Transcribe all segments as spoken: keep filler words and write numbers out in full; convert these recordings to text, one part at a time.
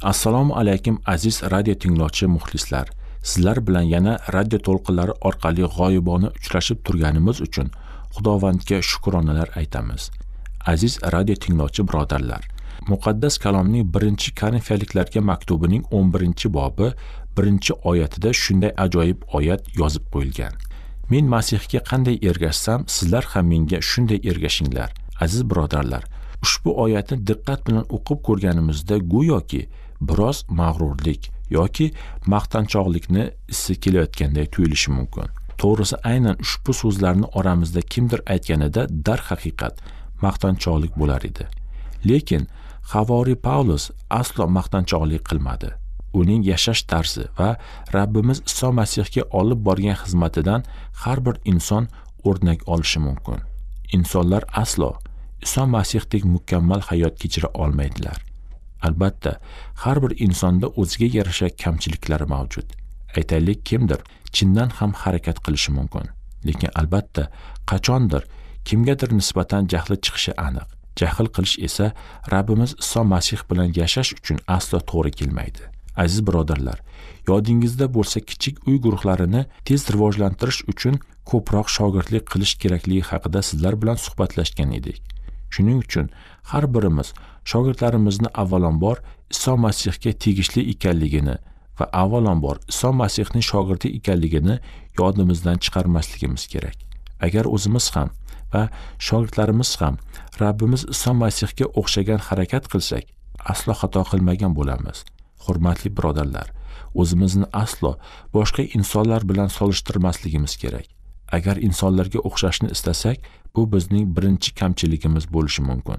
Assalomu alaykum aziz radio tinglovchi muxlislar. Sizlar bilan yana radio to'lqinlari orqali g'oyibona uchrashib turganimiz uchun Xudovandga shukronalar aytamiz. Aziz radio tinglovchi birodarlar, Muqaddas kalomning birinchi Korinfiyaliklarga maktubining o'n birinchi bobi birinchi oyatida shunday ajoyib oyat yozib qo'yilgan. Men Masihga qanday ergashsam, sizlar ham menga shunday ergashinglar. Aziz birodarlar, ushbu oyatni diqqat bilan o'qib ko'rganimizda go'yoki biroz mag'rurlik yoki maqtanchoqlikni hissi kelayotganday tuyulishi mumkin. To'g'risi aynan ushbu so'zlarni oramizda kimdir aytganida darhaqiqat maqtanchoqlik bo'lar edi. Lekin Havoriy Pavlus aslo maqtanchoqlik qilmadi. Uning yashash tarzi va Rabbimiz Iso Masihga olib borgan xizmatidan har bir inson o'rnak olishi mumkin. Insonlar aslo Iso Masihdek mukammal hayot kechira olmaydilar. Albatta, har bir insonda o'ziga yarasha kamchiliklari mavjud. Aytaylik, kimdir chindan ham harakat qilishi mumkin. Lekin albatta, qachondir kimgadir nisbatan jahli chiqishi aniq. Jahl qilish esa Rabbimiz Iso Masih bilan yashash uchun aslo to'g'ri kelmaydi. Aziz birodarlar, yodingizda bo'lsa, kichik uy guruhlarini tez rivojlantirish uchun ko'proq shogirdlik qilish kerakligi haqida sizlar bilan suhbatlashgan edik. Shuning uchun har birimiz shogirdlarimizni avvalambor Iso Masihga tegishli ekanligini va avvalambor Iso Masihning shogirdi ekanligini yodimizdan chiqarmasligimiz kerak. Agar o'zimiz ham va shogirdlarimiz ham Rabbimiz Iso Masihga o'xshagan harakat qilsak, aslo xato qilmagan bo'lamiz. Hurmatli birodarlar, o'zimizni aslo boshqa insonlar bilan solishtirmasligimiz kerak. Agar insonlarga o'xshashni istasak, bu bizning birinchi kamchiligimiz bo'lishi mumkin.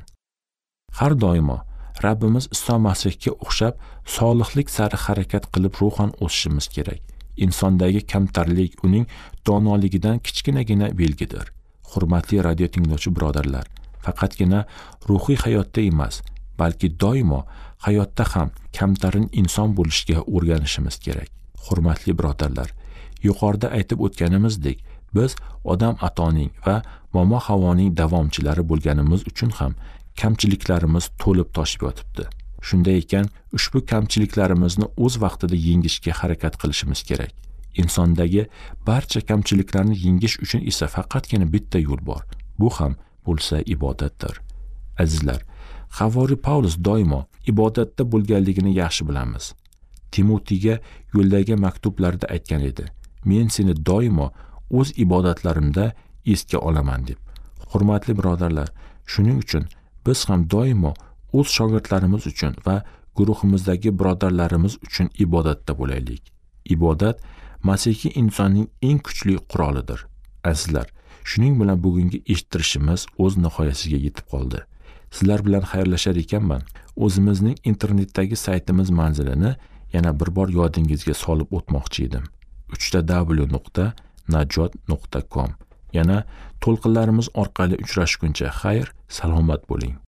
Har doimo Rabbimiz Iso Masihga o'xshab solihlik sari harakat qilib ruhan o'sishimiz kerak. Insondagi kamtarlik uning donoligidan kichkinagina belgidir. Hurmatli radio tinglovchi birodarlar, faqatgina ruhiy hayotda emas, balki doimo hayotda ham kamtarin inson bo'lishga o'rganishimiz kerak. Hurmatli birodarlar, yuqorida aytib o'tganimizdek, biz odam atoning va momo havoning davomchilari bo'lganimiz uchun ham kamchiliklarimiz to'lib toshib yotibdi. Shunday ekan, ushbu kamchiliklarimizni o'z vaqtida yengishga harakat qilishimiz kerak. Insondagi barcha kamchiliklarni yengish uchun esa faqatgina bitta yo'l bor. Bu ham bo'lsa ibodatdir. Azizlar, Havoriy Pavlus doimo ibodatda bo'lganligini yaxshi bilamiz. Timotiyga yo'ldagi maktublarida aytgan edi: "Men seni doimo o'z ibodatlarimda esga olaman" deb. Hurmatli birodarlar, shuning uchun biz ham doimo o'z shogirdlarimiz uchun va guruhimizdagi birodarlarimiz uchun ibodatda bo'laylik. Ibodat Masihli insonning eng kuchli qurolidir. Azizlar, shuning bilan bugungi eshittirishimiz o'z nihoyasiga yetib qoldi. Sizlar bilan xayrlashar ekanman. O'zimizning internetdagi saytimiz manzilini yana bir bor yodingizga solib o'tmoqchi edim. uch w nuqta najot nuqta com. Yana to'lqinlarimiz orqali uchrashguncha xayr, salomat bo'ling.